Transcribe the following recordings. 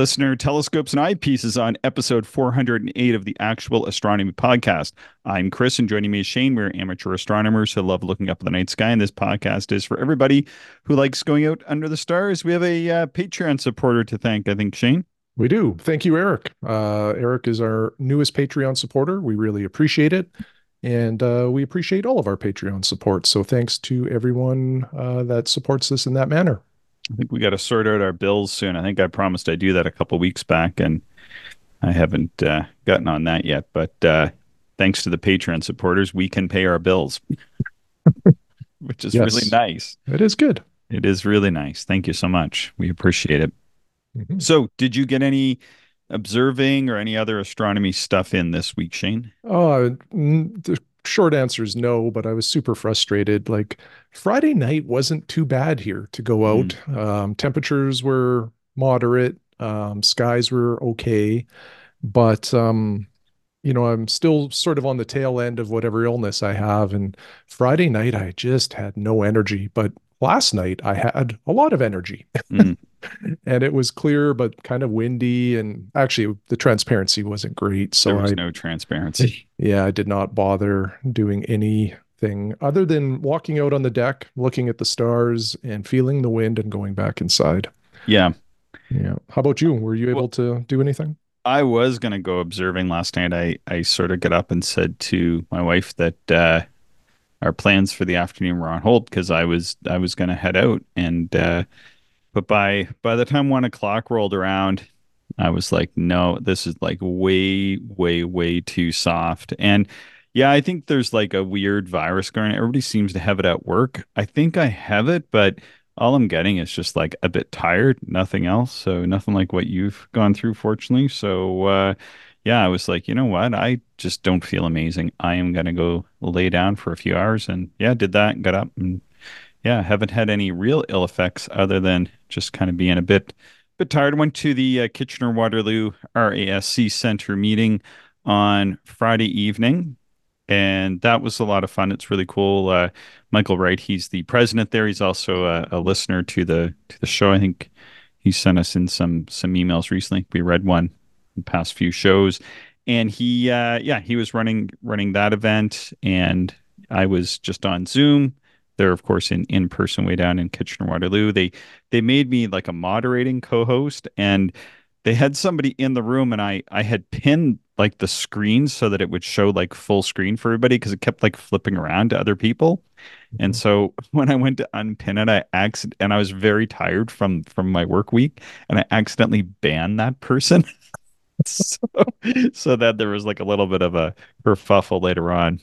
listener, telescopes and eyepieces on episode 408 of the Actual Astronomy Podcast. I'm Chris, and joining me is Shane. We're amateur astronomers who love looking up at the night sky, and this podcast is for everybody who likes going out under the stars. We have a Patreon supporter to thank, I think, Shane. We do. Thank you, Eric. Eric is our newest Patreon supporter. We really appreciate it. And we appreciate all of our Patreon support. So thanks to everyone that supports us in that manner. I think we got to sort out our bills soon. I think I promised I'd do that a couple weeks back, and I haven't gotten on that yet. But thanks to the Patreon supporters, we can pay our bills, which is really Yes, nice. it is good. It is really nice. Thank you so much. We appreciate it. Mhm. So, did you get any observing or any other astronomy stuff in this week, Shane? The short answer is no, but I was super frustrated. Like Friday night wasn't too bad here to go Mm, out. Temperatures were moderate, skies were okay, but I'm still sort of on the tail end of whatever illness I have. And Friday night, I just had no energy. But last night, I had a lot of energy mm. and it was clear, but kind of windy. And actually, the transparency wasn't great. There So was no transparency. yeah, I did not bother doing anything other than walking out on the deck, looking at the stars and feeling the wind and going back inside. Yeah. Yeah. How about you? Were you Well, able to do anything? I was going to go observing last night. I sort of got up and said to my wife that our plans for the afternoon were on hold because I was going to head out, and but by the time 1 o'clock rolled around, I was like, no, this is like way, way, way too soft. And yeah, I think there's like a weird virus going. Everybody seems to have it at work. I think I have it, but all I'm getting is just like a bit tired, nothing else. So nothing like what you've gone through, fortunately. So yeah, I was like, you know what? I just don't feel amazing. I am gonna go lay down for a few hours, and yeah, did that, got up, and yeah, haven't had any real ill effects other than just kind of being a bit tired. Went to the Kitchener Waterloo RASC Center meeting on Friday evening, and that was a lot of fun. It's really cool. Michael Wright, he's the president there. He's also a listener to the show. I think he sent us in some emails recently. We read one in the past few shows, and he was running that event, and I was just on Zoom. They're of course in person way down in Kitchener Waterloo. They made me like a moderating co-host, and they had somebody in the room, and I had pinned like the screen so that it would show like full screen for everybody because it kept like flipping around to other people. And Mhm. so when I went to unpin it, and I was very tired from my work week, and I accidentally banned that person. So, so that there was like a little bit of a kerfuffle later on.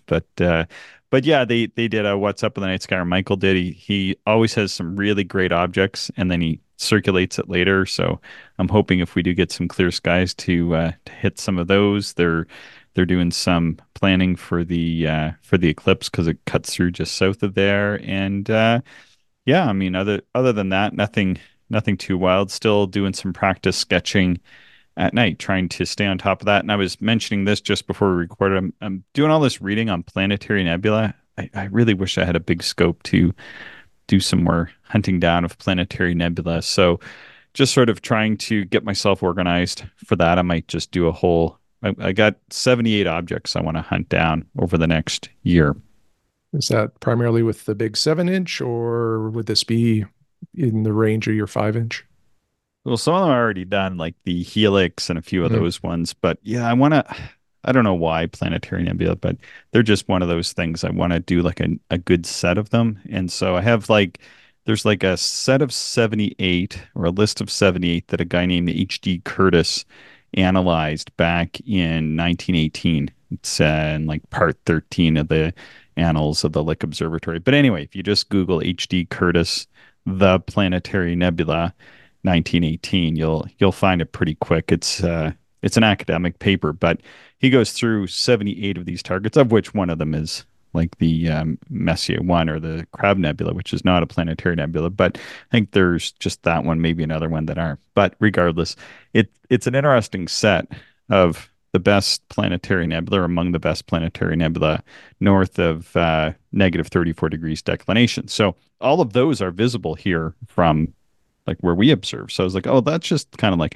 But yeah, they did a What's Up in the Night Sky, or Michael did. He always has some really great objects, and then he circulates it later. So I'm hoping if we do get some clear skies to hit some of those. They're doing some planning for the eclipse because it cuts through just south of there. And yeah, I mean other than that, nothing too wild. Still doing some practice sketching at night, trying to stay on top of that. And I was mentioning this just before we recorded. I'm doing all this reading on planetary nebula. I really wish I had a big scope to do some more hunting down of planetary nebula. So just sort of trying to get myself organized for that. I might just do a whole, I got 78 objects I want to hunt down over the next year. Is that primarily with the big 7 inch, or would this be in the range of your 5 inch? Well, some of them are already done, like the Helix and a few of Mm. those ones. But yeah, I want to, I don't know why planetary nebula, but they're just one of those things. I want to do like a good set of them. And so I have like, there's like a set of 78 or a list of 78 that a guy named H.D. Curtis analyzed back in 1918. It's in like part 13 of the Annals of the Lick Observatory. But anyway, if you just Google H.D. Curtis, the planetary nebula, 1918, you'll find it pretty quick. It's an academic paper, but he goes through 78 of these targets, of which one of them is like the Messier 1 or the Crab Nebula, which is not a planetary nebula. But I think there's just that one, maybe another one that aren't. But regardless, it's an interesting set of the best planetary nebula, or among the best planetary nebula north of negative 34 degrees declination. So all of those are visible here from like where we observe. So I was like, oh, that's just kind of like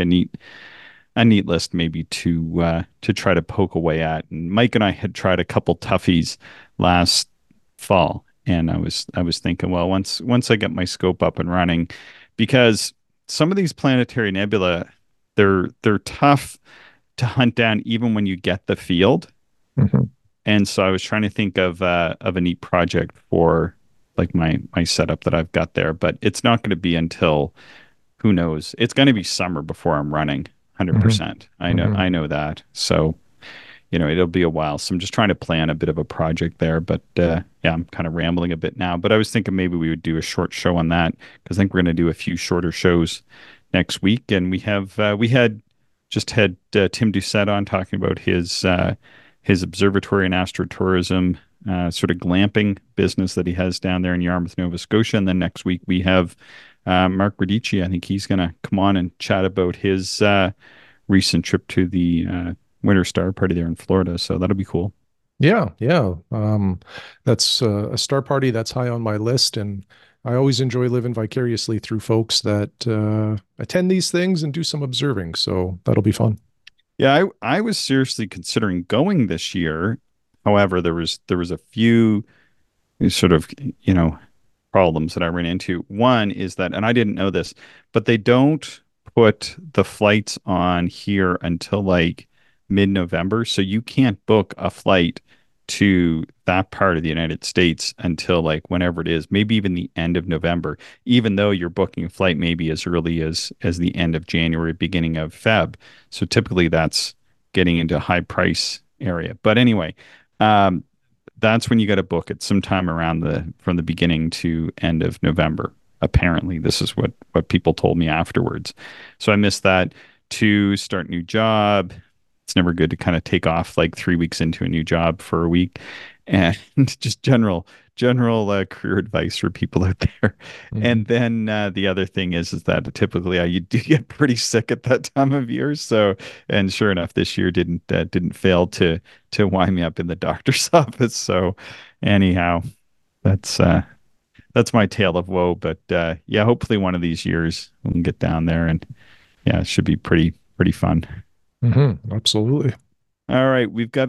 a neat list maybe to try to poke away at. And Mike and I had tried a couple toughies last fall, and I was thinking, well, once I get my scope up and running, because some of these planetary nebula, they're tough to hunt down even when you get the field. Mhm. And so I was trying to think of a neat project for like my setup that I've got there, but it's not going to be until who knows? It's going to be summer before I'm running Mhm. 100%. Mhm. I know that. So, it'll be a while. So I'm just trying to plan a bit of a project there, but yeah, I'm kind of rambling a bit now, but I was thinking maybe we would do a short show on that because I think we're going to do a few shorter shows next week. And we had just had Tim Doucette on talking about his observatory and astrotourism sort of glamping business that he has down there in Yarmouth, Nova Scotia. And then next week we have Mark Radici. I think he's going to come on and chat about his recent trip to the Winter Star Party there in Florida. So that'll be cool. Yeah, yeah. That's a star party that's high on my list, and I always enjoy living vicariously through folks that attend these things and do some observing. So that'll be fun. Yeah, I was seriously considering going this year. However, there was a few sort of, problems that I ran into. One is that, and I didn't know this, but they don't put the flights on here until like mid-November. So you can't book a flight to that part of the United States until like whenever it is, maybe even the end of November, even though you're booking a flight maybe as early as the end of January, beginning of Feb. So typically that's getting into a high price area. But anyway, um, that's when you got to book it sometime around the from the beginning to end of November. Apparently, this is what people told me afterwards. So I missed that. To start new job. It's never good to kind of take off like 3 weeks into a new job for a week, and just general career advice for people out there. Mhm. And then the other thing is that typically you do get pretty sick at that time of year. So, and sure enough, this year didn't fail to wind me up in the doctor's office. So, anyhow, that's uh, that's my tale of woe. But yeah, hopefully one of these years we can get down there, and yeah, it should be pretty fun. Absolutely. All right, we've got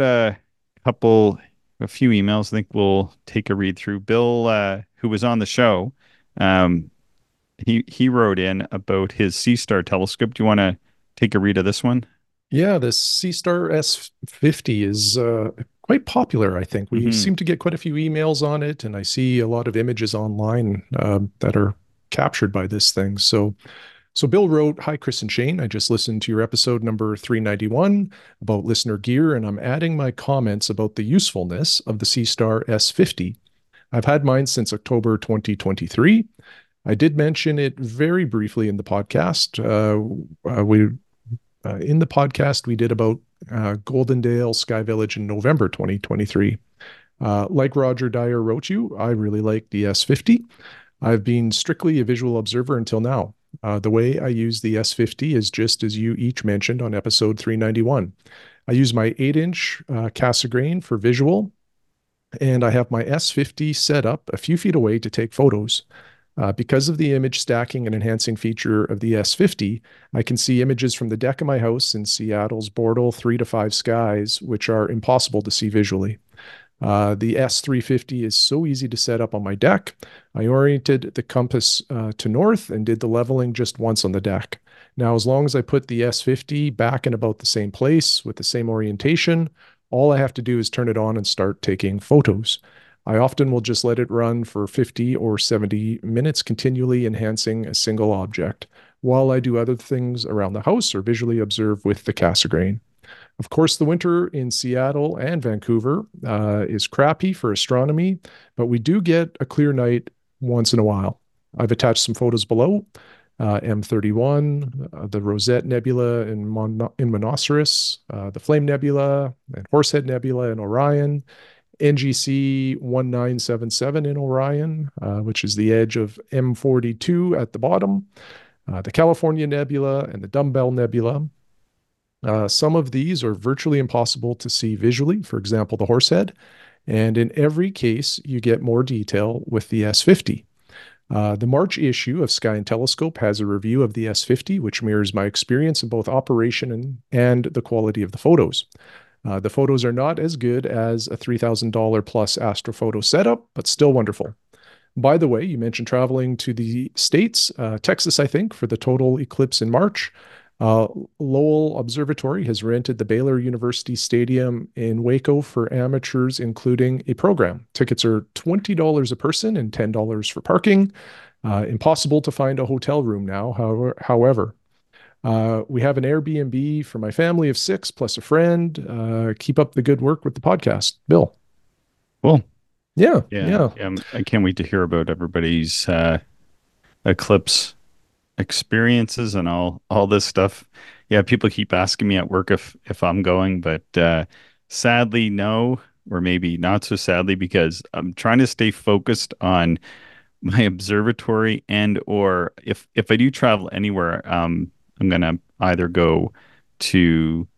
a few emails. I think we'll take a read through. Bill, who was on the show, um, he wrote in about his Sea Star telescope. Do you want to take a read of this one? Yeah, this C-Star S50 is quite popular, I think. We Hmm. seem to get quite a few emails on it, and I see a lot of images online that are captured by this thing. So Bill wrote, "Hi, Chris and Shane. I just listened to your episode number 391 about listener gear, and I'm adding my comments about the usefulness of the C-Star S50. I've had mine since October 2023. I did mention it very briefly in the podcast. We In the podcast we did about Goldendale Sky Village in November 2023. Like Roger Dyer wrote you, I really like the S50. I've been strictly a visual observer until now. The way I use the S50 is just as you each mentioned on episode 391. I use my 8-inch Cassegrain for visual, and I have my S50 set up a few feet away to take photos. Because of the image stacking and enhancing feature of the S50, I can see images from the deck of my house in Seattle's Bortle 3 to 5 skies, which are impossible to see visually. The S350 is so easy to set up on my deck. I oriented the compass to north and did the leveling just once on the deck. Now, as long as I put the S50 back in about the same place with the same orientation, all I have to do is turn it on and start taking photos. I often will just let it run for 50 or 70 minutes, continually enhancing a single object, while I do other things around the house or visually observe with the Cassegrain. Of course, the winter in Seattle and Vancouver is crappy for astronomy, but we do get a clear night once in a while. I've attached some photos below. M31, the Rosette Nebula in Monoceros, the Flame Nebula, and Horsehead Nebula in Orion, NGC 1977 in Orion, which is the edge of M42 at the bottom, the California Nebula, and the Dumbbell Nebula. Some of these are virtually impossible to see visually, for example, the Horsehead. And in every case, you get more detail with the S50. The March issue of Sky and Telescope has a review of the S50, which mirrors my experience in both operation and the quality of the photos. The photos are not as good as a $3,000 plus astrophoto setup, but still wonderful. By the way, you mentioned traveling to the States, Texas, I think, for the total eclipse in March. Uh, Lowell Observatory has rented the Baylor University Stadium in Waco for amateurs, including a program. Tickets are $20 a person and $10 for parking. Impossible to find a hotel room now, however. We have an Airbnb for my family of six plus a friend. Keep up the good work with the podcast, Bill. Cool. Yeah, Yeah, yeah. yeah. I can't wait to hear about everybody's eclipse experiences and all this stuff. Yeah, people keep asking me at work if I'm going, but sadly no, or maybe not so sadly because I'm trying to stay focused on my observatory and or if I do travel anywhere, I'm gonna either go to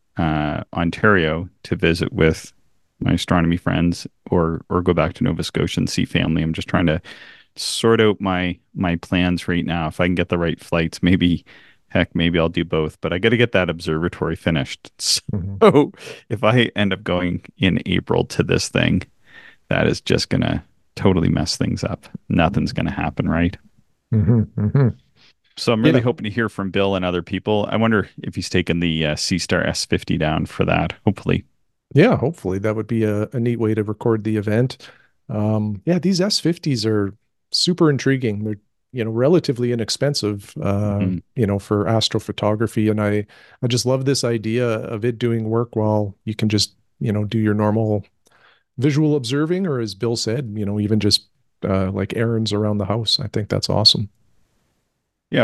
Ontario to visit with my astronomy friends or go back to Nova Scotia and see family. I'm just trying to sort out my plans right now. If I can get the right flights, maybe heck, maybe I'll do both. But I got to get that observatory finished. Mhm. So if I end up going in April to this thing, that is just gonna totally mess things up. Nothing's gonna happen, right? Mhm, mhm. So I'm really Yeah, hoping to hear from Bill and other people. I wonder if he's taken the C Star S50 down for that. Hopefully. yeah. Hopefully, that would be a neat way to record the event. Yeah, these S50s are super intriguing. They're relatively inexpensive. Mhm. For astrophotography, and I just love this idea of it doing work while you can just do your normal visual observing, or as Bill said, even just like errands around the house. I think that's awesome. Yeah,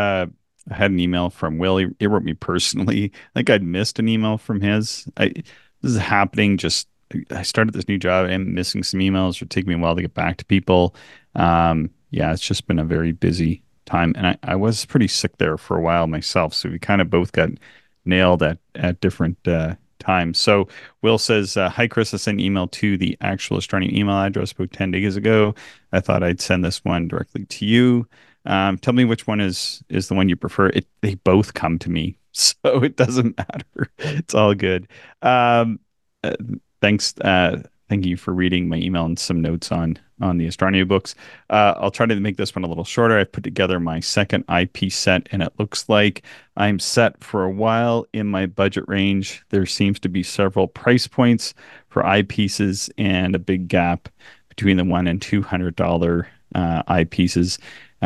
I had an email from Will. He wrote me personally. I think I'd missed an email from his. This is happening. Just I started this new job and missing some emails. It'll take me a while to get back to people. Yeah, it's just been a very busy time, and I was pretty sick there for a while myself. So we kind of both got nailed at different times. So Will says, "Hi Chris, I sent an email to the actual astronomy email address about 10 days ago. I thought I'd send this one directly to you." Tell me which one is the one you prefer. They both come to me, so it doesn't matter. It's all good. Um, uh, thanks. Thank you for reading my email and some notes on the astronomy books. I'll try to make this one a little shorter. I've put together my second eyepiece set, and it looks like I'm set for a while in my budget range. There seems to be several price points for eyepieces and a big gap between the $100 and $200 eyepieces.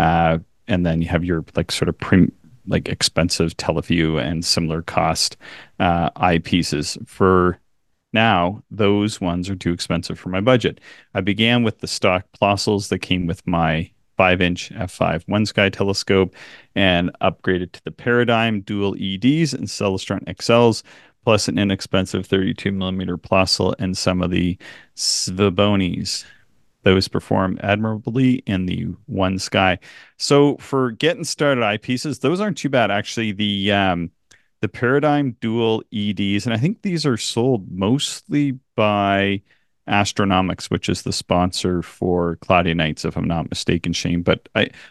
And then you have your like sort of like expensive Teleview and similar cost eyepieces. For now, those ones are too expensive for my budget. I began with the stock Plossls that came with my 5-inch f5 one sky telescope and upgraded to the Paradigm dual EDs and Celestron XLs, plus an inexpensive 32 millimeter Plossl and some of the Svibonis. Those perform admirably in the one sky. So for getting started eyepieces, those aren't too bad actually. The Paradigm Dual EDs, and I think these are sold mostly by Astronomics, which is the sponsor for Cloudy Nights, if I'm not mistaken, Shane. But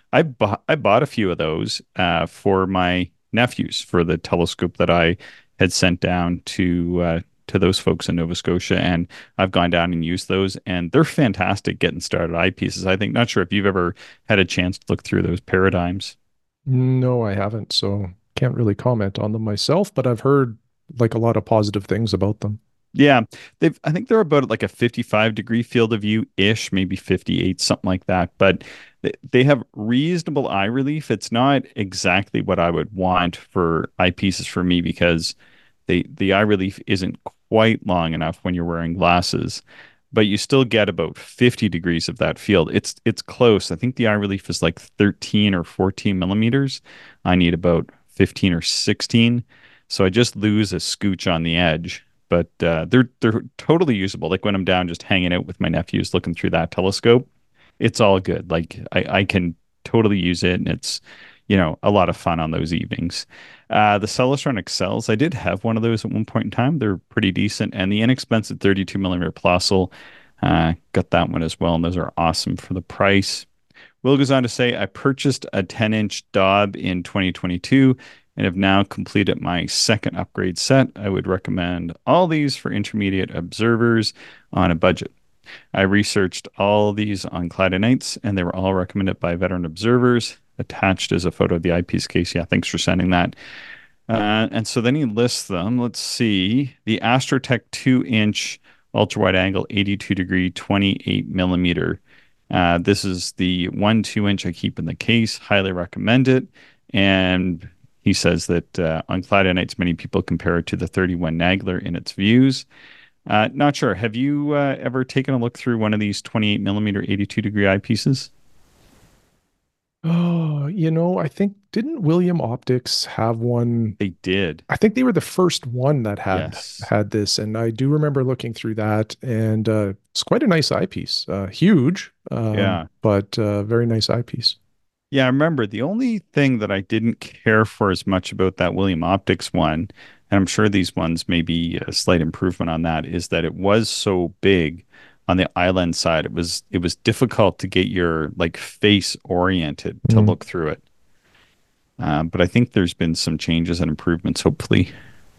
I bought a few of those for my nephews for the telescope that I had sent down to those folks in Nova Scotia, and I've gone down and used those, and they're fantastic getting started eyepieces. I think not sure if you've ever had a chance to look through those paradigms. No, I haven't, so can't really comment on them myself, but I've heard like a lot of positive things about them. Yeah, I think they're about like a 55-degree field of view ish, maybe 58, something like that. But they have reasonable eye relief. It's not exactly what I would want for eyepieces for me because the eye relief isn't quite long enough when you're wearing glasses, but you still get about 50 degrees of that field. It's close. I think the eye relief is like 13 or 14 millimeters. I need about 15 or 16. So I just lose a scooch on the edge. But they're totally usable. Like when I'm down just hanging out with my nephews looking through that telescope, it's all good. Like I can totally use it, and it's a lot of fun on those evenings. The Celestron Excels, I did have one of those at one point in time. They're pretty decent, and the inexpensive 32 millimeter Plossl, got that one as well, and those are awesome for the price. Will goes on to say, I purchased a 10-inch Dob in 2022 and have now completed my second upgrade set. I would recommend all these for intermediate observers on a budget. I researched all these on Cloudy Nights, and they were all recommended by veteran observers. Attached is a photo of the eyepiece case. Yeah, thanks for sending that. And so then he lists them. Let's see. The Astrotech 2-inch ultra wide angle, 82 degree, 28 millimeter. This is the 2-inch I keep in the case. Highly recommend it. And he says that on Cloudy Nights, many people compare it to the 31 Nagler in its views. Not sure. Have you ever taken a look through one of these 28 millimeter, 82 degree eyepieces? Oh, I think didn't William Optics have one? They did. I think they were the first one that had Yes. had this, and I do remember looking through that, and it's quite a nice eyepiece. Huge, Yeah. but very nice eyepiece. Yeah, I remember the only thing that I didn't care for as much about that William Optics one, and I'm sure these ones may be a slight improvement on that, is that it was so big on the island side. It was difficult to get your like face oriented to Mm. look through it. But I think there's been some changes and improvements, hopefully.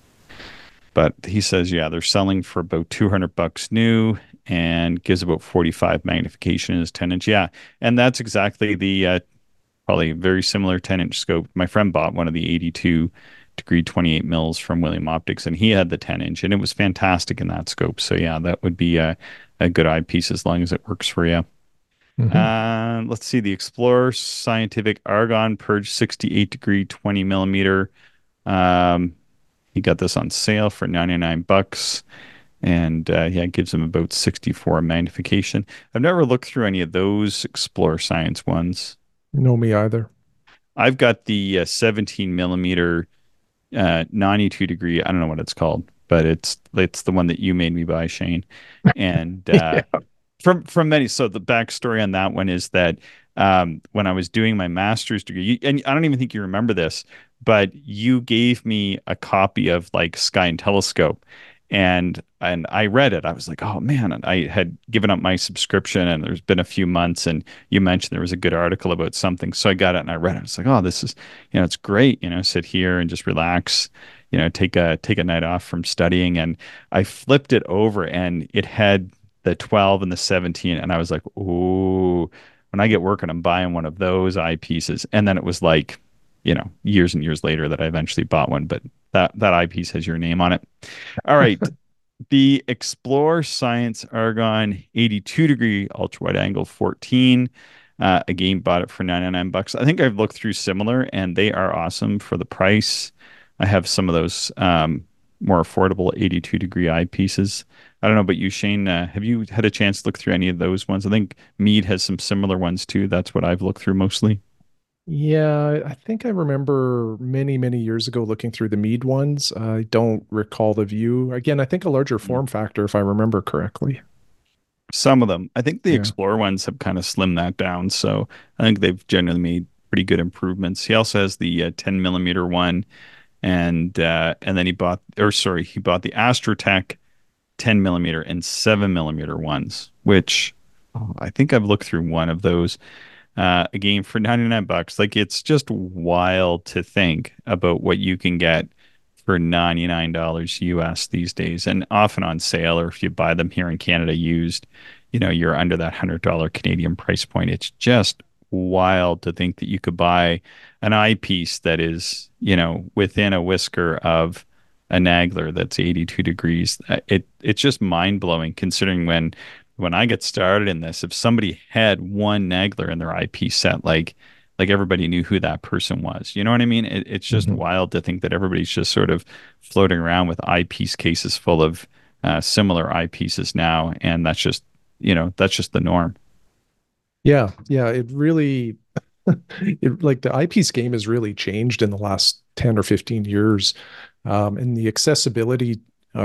But he says, yeah, they're selling for about $200 new and gives about 45 magnification in his 10-inch. Yeah, and that's exactly the probably very similar 10-inch scope. My friend bought one of the 82 degree 28 mils from William Optics, and he had the 10-inch, and it was fantastic in that scope. So yeah, that would be a good eyepiece as long as it works for you. Hmm. Let's see, the Explorer Scientific Argon Purge 68 degree 20 millimeter. Um, he got this on sale for $99, and yeah, it gives him about 64 magnification. I've never looked through any of those Explorer Science ones. No, me either. I've got the 17 millimeter 92 degree. I don't know what it's called, but it's the one that you made me buy, Shane. And Yeah. from many, so the backstory on that one is that when I was doing my master's degree, and I don't even think you remember this, but you gave me a copy of like Sky and Telescope, and I read it. I was like, oh man, and I had given up my subscription, and there's been a few months, and you mentioned there was a good article about something, so I got it and I read it. I was like, oh, this is, it's great, sit here and just relax, take a night off from studying, and I flipped it over, and it had the 12 and the 17, and I was like, ooh, when I get working, I'm buying one of those eyepieces. And then it was like, years and years later that I eventually bought one, but that eyepiece has your name on it. All right. The Explore Science Argon 82 degree ultra wide angle 14. Again, bought it for $99. I think I've looked through similar and they are awesome for the price. I have some of those more affordable 82 degree eyepieces. I don't know about you, Shane. Have you had a chance to look through any of those ones? I think Mead has some similar ones too. That's what I've looked through mostly. Yeah, I think I remember many, many years ago looking through the Mead ones. I don't recall the view. Again, I think a larger Mm. form factor, if I remember correctly. Some of them. I think the Yeah. Explorer ones have kind of slimmed that down. So I think they've generally made pretty good improvements. He also has the 10 millimeter one, and then he bought the Astrotech 10 millimeter and 7 millimeter ones, which I think I've looked through one of those. Again, for $99, like it's just wild to think about what you can get for $99 US these days, and often on sale, or if you buy them here in Canada used, you're under that $100 Canadian price point. It's just wild to think that you could buy an eyepiece that is, within a whisker of a Nagler that's 82 degrees. It's just mind blowing considering when I get started in this, if somebody had one Nagler in their eyepiece set, like everybody knew who that person was. You know what I mean? It's just Mhm. wild to think that everybody's just sort of floating around with eyepiece cases full of similar eyepieces now, and that's just the norm. Yeah, yeah, it really like the eyepiece game has really changed in the last 10 or 15 years. And the accessibility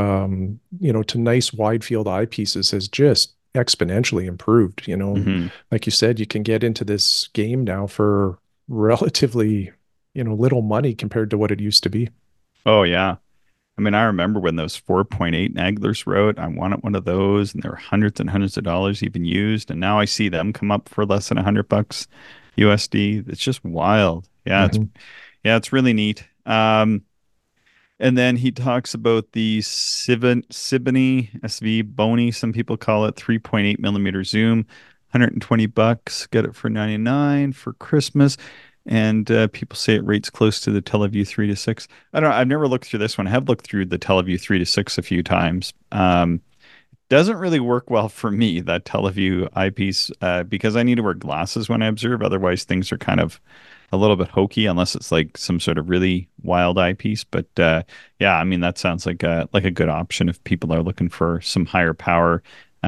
to nice wide field eyepieces has just exponentially improved. Hmm. Like you said, you can get into this game now for relatively, little money compared to what it used to be. Oh yeah. I mean, I remember when those 4.8 Naglers wrote, I wanted one of those, and there were hundreds and hundreds of dollars even used. And now I see them come up for less than $100 USD. It's just wild. Hmm. Yeah, it's really neat. And then he talks about the Siboney SV Bony, some people call it 3.8 millimeter zoom, $120. Get it for 99 for Christmas. And people say it rates close to the Teleview 3 to 6. I don't know. I've never looked through this one. I have looked through the Teleview 3 to 6 a few times. Doesn't really work well for me, that Teleview eyepiece, because I need to wear glasses when I observe. Otherwise, things are kind of a little bit hokey unless it's like some sort of really wild eyepiece. But yeah, I mean that sounds like a good option if people are looking for some higher power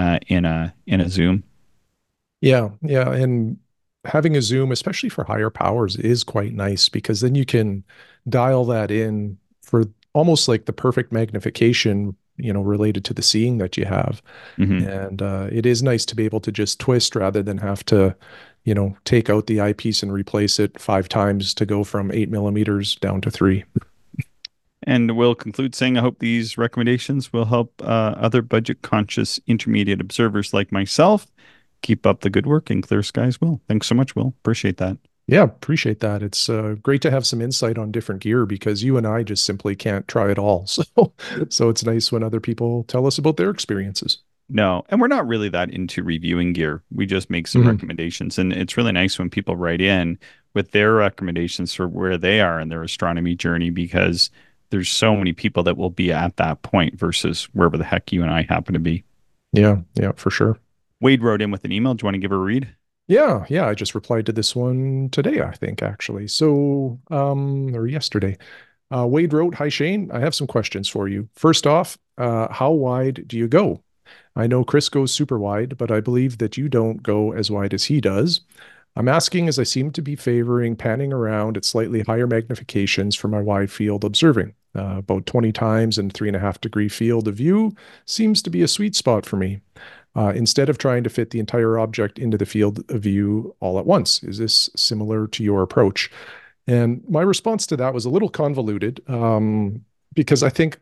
in a zoom. Yeah, yeah, and having a zoom, especially for higher powers, is quite nice because then you can dial that in for almost like the perfect magnification, related to the seeing that you have. Hmm. And it is nice to be able to just twist rather than have to, take out the eyepiece and replace it 5 times to go from 8 millimeters down to three. And we'll conclude saying I hope these recommendations will help other budget conscious intermediate observers like myself keep up the good work, and clear skies will. Thanks so much, Will. Appreciate that. Yeah, appreciate that. It's great to have some insight on different gear because you and I just simply can't try it all. So it's nice when other people tell us about their experiences. No, and we're not really that into reviewing gear. We just make some Hmm. recommendations, and it's really nice when people write in with their recommendations for where they are in their astronomy journey because there's so many people that will be at that point versus wherever the heck you and I happen to be. Yeah, yeah, for sure. Wade wrote in with an email. Do you want to give her a read? Yeah, yeah, I just replied to this one today, I think, actually. So, or yesterday. Wade wrote, "Hi Shane, I have some questions for you. First off, how wide do you go? I know Chris goes super wide, but I believe that you don't go as wide as he does. I'm asking as I seem to be favoring panning around at slightly higher magnifications for my wide field observing. About 20 times and 3.5 degree field of view seems to be a sweet spot for me. Instead of trying to fit the entire object into the field of view all at once. Is this similar to your approach?" And my response to that was a little convoluted, because I think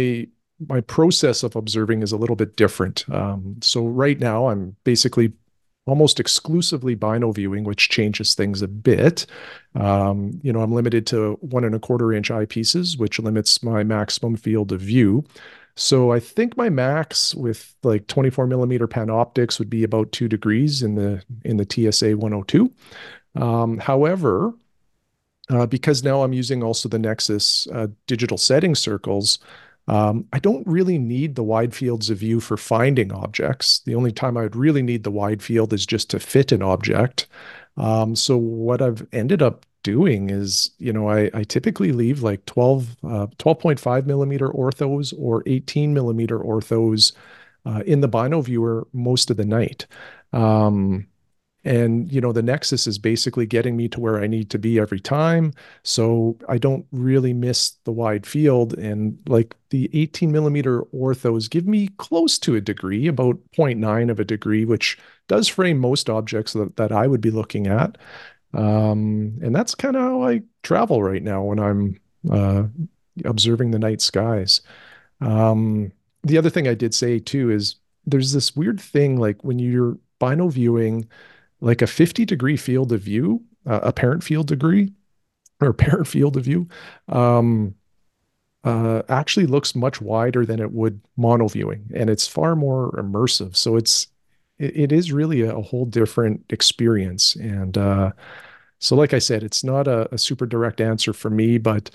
my process of observing is a little bit different. So right now I'm basically almost exclusively bino viewing, which changes things a bit. I'm limited to 1.25 inch eyepieces, which limits my maximum field of view. So I think my max with like 24 millimeter panoptics would be about 2 degrees in the TSA 102. However, because now I'm using also the Nexus digital setting circles, I don't really need the wide fields of view for finding objects. The only time I would really need the wide field is just to fit an object. So what I've ended up doing is, I typically leave like 12.5 millimeter orthos or 18 millimeter orthos in the bino viewer most of the night. Um, and, the Nexus is basically getting me to where I need to be every time. So I don't really miss the wide field. And like the 18 millimeter orthos give me close to a degree, about zero point 0.9 of a degree, which does frame most objects that I would be looking at. And that's kind of how I travel right now when I'm uh, observing the night skies. Um, the other thing I did say too is there's this weird thing like when you're bino viewing, like a 50-degree field of view, apparent field degree or apparent field of view, um, actually looks much wider than it would mono viewing, and it's far more immersive. So it is really a whole different experience. And so, like I said, it's not a super direct answer for me, but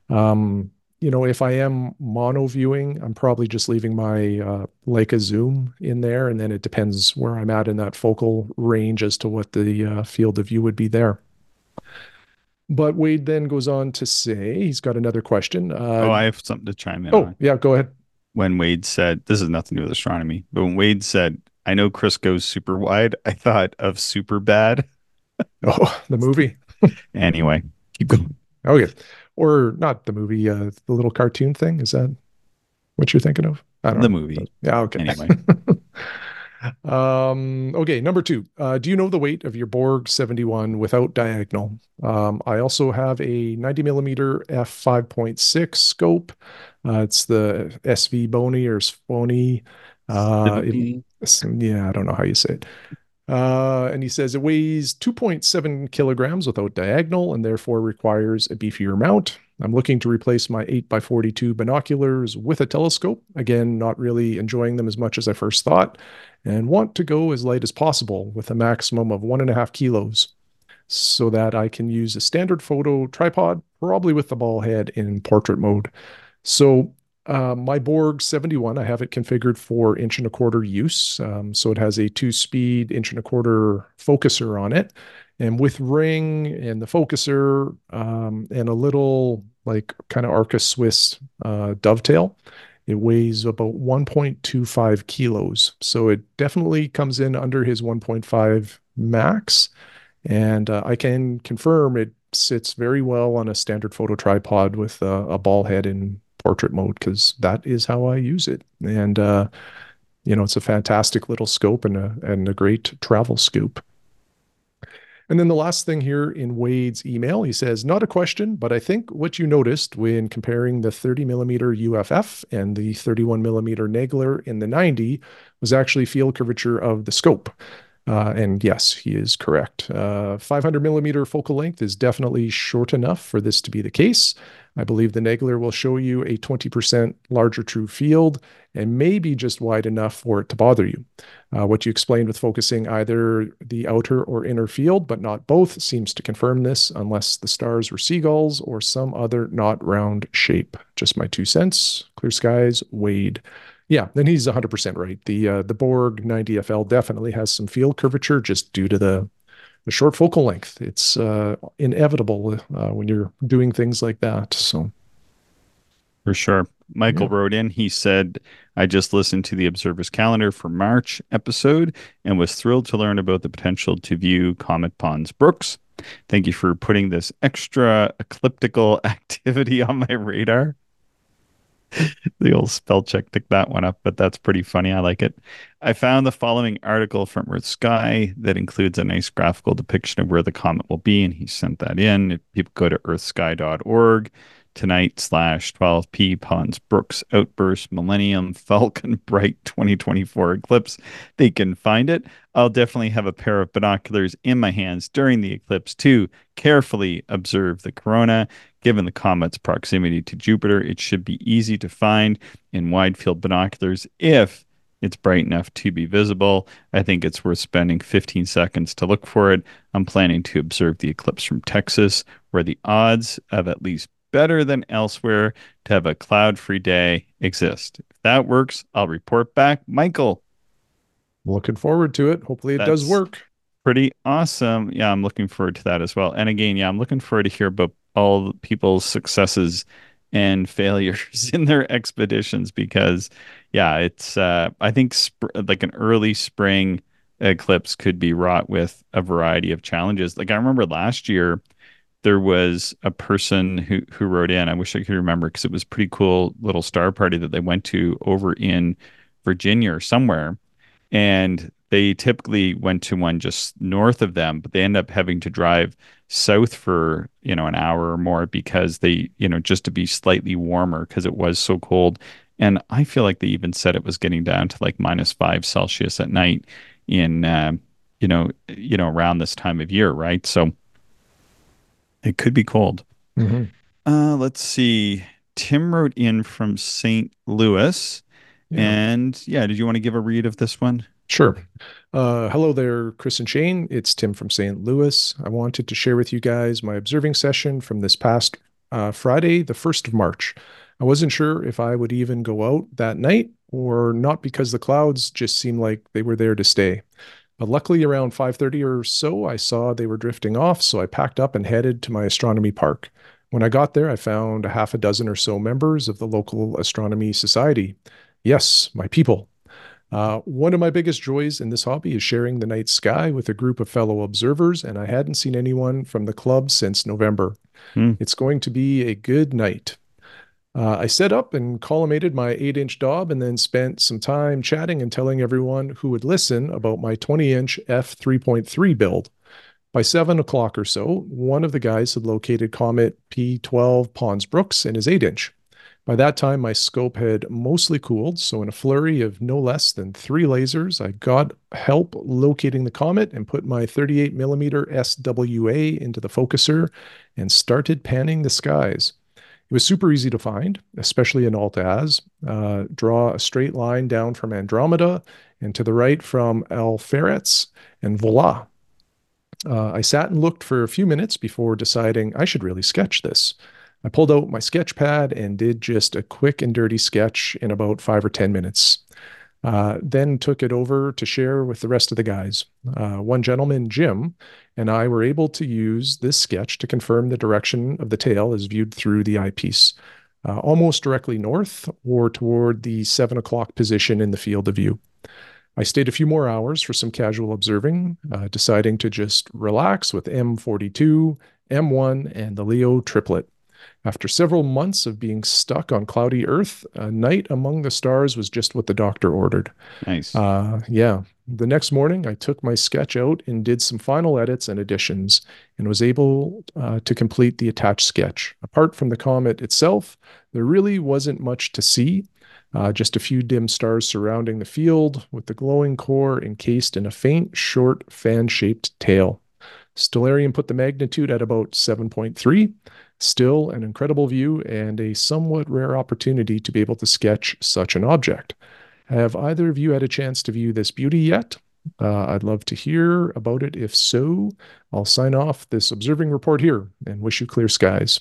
if I am mono viewing, I'm probably just leaving my Leica zoom in there, and then it depends where I'm at in that focal range as to what the field of view would be there. But Wade then goes on to say he's got another question. Oh, I have something to chime in Oh, on. yeah, go ahead. When Wade said, this is nothing to do with astronomy, but when Wade said, I know Chris goes super wide, I thought of super bad. Oh, the movie. Anyway, keep going. Oh, yeah. Or not the movie, the little cartoon thing. Is that what you're thinking of? I don't The know. movie. Yeah, okay. Anyway, Okay, number two. Do you know the weight of your Borg 71 without diagonal? I also have a 90 millimeter f5.6 scope. It's the SV Bony or Spony. Uh, it, Sydney. yeah, I don't know how you say it. And he says it weighs 2.7 kilograms without diagonal and therefore requires a beefier mount. I'm looking to replace my 8 by 42 binoculars with a telescope. Again, not really enjoying them as much as I first thought, and want to go as light as possible with a maximum of 1.5 kilos so that I can use a standard photo tripod, probably with the ball head in portrait mode. So my Borg 71, I have it configured for inch and a quarter use. So it has a 2-speed inch and a quarter focuser on it. And with ring and the focuser and a little like kind of Arca Swiss dovetail, it weighs about 1.25 kilos. So it definitely comes in under his 1.5 max. And I can confirm it sits very well on a standard photo tripod with a ball head in portrait mode because that is how I use it. And it's a fantastic little scope and a great travel scoop. And then the last thing here in Wade's email, he says, not a question, but I think what you noticed when comparing the 30 millimeter UFF and the 31 millimeter Nagler in the 90 was actually field curvature of the scope. And yes, he is correct. 500 millimeter focal length is definitely short enough for this to be the case. I believe the Nagler will show you a 20% larger true field and maybe just wide enough for it to bother you. What you explained with focusing either the outer or inner field, but not both, seems to confirm this, unless the stars were seagulls or some other not round shape. Just my 2 cents. Clear skies, Wade. Yeah, then he's 100% right. The Borg 90FL definitely has some field curvature just due to the short focal length. It's inevitable when you're doing things like that. So For sure. yeah. Michael wrote in, he said, I just listened to the Observer's Calendar for March episode and was thrilled to learn about the potential to view Comet Pons Brooks. Thank you for putting this extra ecliptical activity on my radar. The old spell check picked that one up, but that's pretty funny. I like it. I found the following article from Earth Sky that includes a nice graphical depiction of where the comet will be, and he sent that in. If people go to earthsky.org tonight slash 12p Pons Brooks Outburst Millennium Falcon Bright 2024 eclipse, they can find it. I'll definitely have a pair of binoculars in my hands during the eclipse to carefully observe the corona. Given the comet's proximity to Jupiter, it should be easy to find in wide field binoculars if it's bright enough to be visible. I think it's worth spending 15 seconds to look for it. I'm planning to observe the eclipse from Texas, where the odds of at least better than elsewhere to have a cloud-free day exist. If that works, I'll report back. Michael, Looking forward to it. Hopefully it does that's work. pretty awesome. Yeah, I'm looking forward to that as well. And again, yeah, I'm looking forward to hear about all people's successes and failures in their expeditions because, yeah, it's I think like an early spring eclipse could be wrought with a variety of challenges. Like I remember last year there was a person who wrote in. I wish I could remember because it was a pretty cool little star party that they went to over in Virginia or somewhere, and they typically went to one just north of them, but they end up having to drive south for, an hour or more because they, just to be slightly warmer because it was so cold. And I feel like they even said it was getting down to like -5 Celsius at night in, around this time of year, right? So it could be cold. Mhm. Let's see. Tim wrote in from St. Louis. Yeah. And yeah, did you want to give a read of this one? Sure. Hello there, Chris and Shane. It's Tim from St. Louis. I wanted to share with you guys my observing session from this past Friday, the 1st of March. I wasn't sure if I would even go out that night or not because the clouds just seemed like they were there to stay. But luckily, around 5:30 or so, I saw they were drifting off, so I packed up and headed to my astronomy park. When I got there, I found a half a dozen or so members of the local astronomy society. Yes, my people. One of my biggest joys in this hobby is sharing the night sky with a group of fellow observers, and I hadn't seen anyone from the club since November. Hmm. It's going to be a good night. I set up and collimated my 8-inch Dob and then spent some time chatting and telling everyone who would listen about my 20-inch f3.3 build. By 7 o'clock or so, one of the guys had located Comet P12 Pons Brooks in his 8-inch. By that time, my scope had mostly cooled, so in a flurry of no less than 3 lasers, I got help locating the comet and put my 38mm SWA into the focuser and started panning the skies. It was super easy to find, especially in Alt-Az. Draw a straight line down from Andromeda and to the right from Alpheretz, and voila. I sat and looked for a few minutes before deciding I should really sketch this. I pulled out my sketch pad and did just a quick and dirty sketch in about 5 or 10 minutes. Then took it over to share with the rest of the guys. One gentleman, Jim, and I were able to use this sketch to confirm the direction of the tail as viewed through the eyepiece, almost directly north or toward the 7 o'clock position in the field of view. I stayed a few more hours for some casual observing, deciding to just relax with M42, M1, and the Leo triplet. After several months of being stuck on cloudy Earth, a night among the stars was just what the doctor ordered. Nice. Yeah. The next morning, I took my sketch out and did some final edits and additions and was able to complete the attached sketch. Apart from the comet itself, there really wasn't much to see. Just a few dim stars surrounding the field, with the glowing core encased in a faint, short, fan-shaped tail. Stellarium put the magnitude at about 7.3. Still an incredible view and a somewhat rare opportunity to be able to sketch such an object. Have either of you had a chance to view this beauty yet? I'd love to hear about it. If so, I'll sign off this observing report here and wish you clear skies.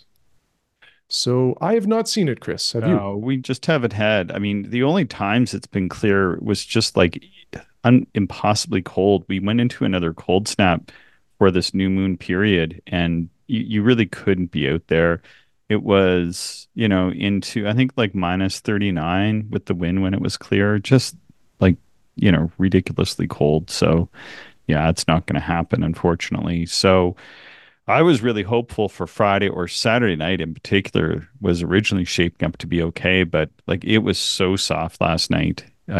So I have not seen it, Chris. Have you? No, we just haven't had. I mean, the only times it's been clear was just like impossibly cold. We went into another cold snap for this new moon period, and you really couldn't be out there. It was, into I think like minus 39 with the wind when it was clear, just like, ridiculously cold. So yeah, it's not going to happen, unfortunately. So I was really hopeful for Friday or Saturday night in particular was originally shaping up to be okay, but like it was so soft last night.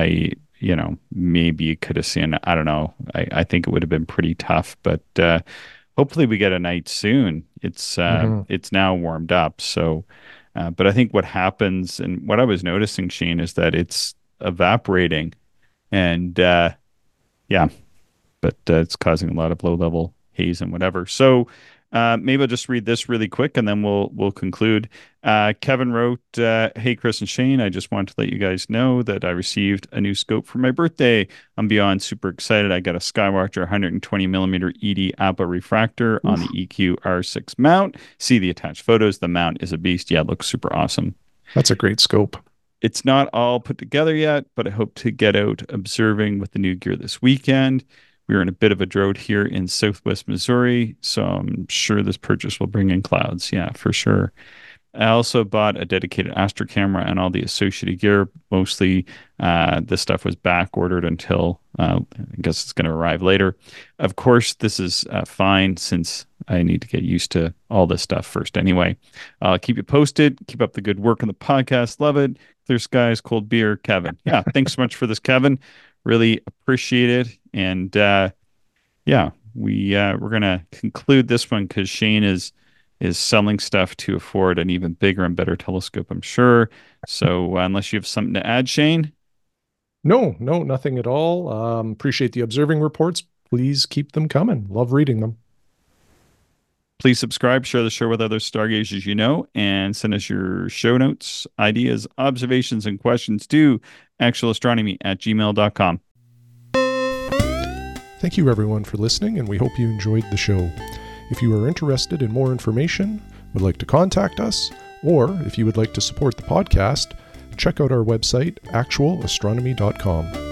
Maybe you could have seen, I don't know. I think it would have been pretty tough, but hopefully we get a night soon. It's now warmed up. So, but I think what happens and what I was noticing, Shane, is that it's evaporating and yeah, but it's causing a lot of low level haze and whatever. So maybe I'll just read this really quick and then we'll conclude. Kevin wrote, "Hey Chris and Shane, I just want to let you guys know that I received a new scope for my birthday. I'm beyond super excited. I got a Skywatcher 120 millimeter ED APA refractor on the EQ R6 mount. See the attached photos. The mount is a beast. Yeah, it looks super awesome. That's a great scope. It's not all put together yet, but I hope to get out observing with the new gear this weekend. We are in a bit of a drought here in Southwest Missouri, so I'm sure this purchase will bring in clouds. Yeah, for sure. I also bought a dedicated Astro camera and all the associated gear. Mostly this stuff was back ordered until I guess it's going to arrive later. Of course, this is fine since I need to get used to all this stuff first anyway. I'll keep you posted. Keep up the good work on the podcast. Love it. Clear skies, cold beer, Kevin. Yeah, thanks so much for this, Kevin. Really appreciate it. And yeah, we're gonna conclude this one because Shane is selling stuff to afford an even bigger and better telescope, I'm sure. So unless you have something to add, Shane? No, nothing at all. Appreciate the observing reports. Please keep them coming. Love reading them. Please subscribe, share the show with other stargazers you know, and send us your show notes, ideas, observations, and questions to actualastronomy@gmail.com. Thank you, everyone, for listening, and we hope you enjoyed the show. If you are interested in more information, would like to contact us, or if you would like to support the podcast, check out our website, actualastronomy.com.